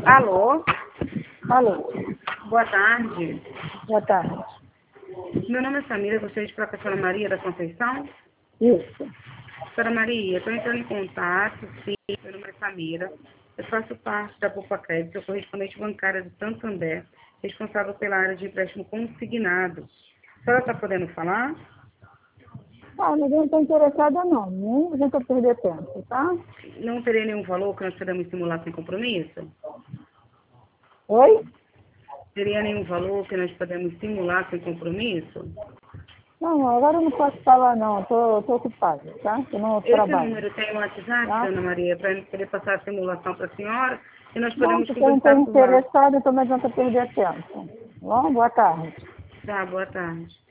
Alô? Alô, Boa tarde. boa tarde. Meu nome é Samira, gostaria de falar com a senhora Maria da Conceição. Isso. Senhora Maria, estou entrando em contato, sim, meu nome é Samira. Eu faço parte da Poupa Crédito, sou correspondente bancária do Santander, responsável pela área de empréstimo consignado. A senhora está podendo falar? Ah, mas eu não estou interessada não, nem adianta perder tempo, tá? Não teria nenhum valor que nós podemos estimular sem compromisso? Oi? Teria nenhum valor que nós podemos estimular sem compromisso? Não, agora eu não posso falar não, estou ocupada, tá? Eu não Esse trabalho, número tem um WhatsApp, tá? Ana Maria, para poder passar a simulação para a senhora e nós Não, podemos porque eu não estou conversar por lá. interessada, então não adianta perder tempo. Bom, boa tarde. Tá, boa tarde.